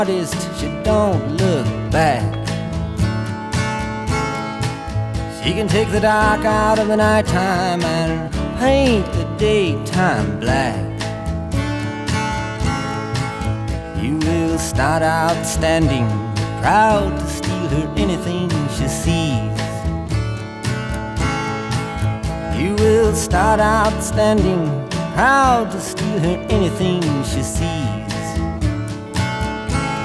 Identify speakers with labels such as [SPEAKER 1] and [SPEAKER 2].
[SPEAKER 1] artist, she don't look back. She can take the dark out of the nighttime and paint the daytime black. You will start out standing, proud to steal her anything she sees. You will start out standing, proud to steal her anything she sees.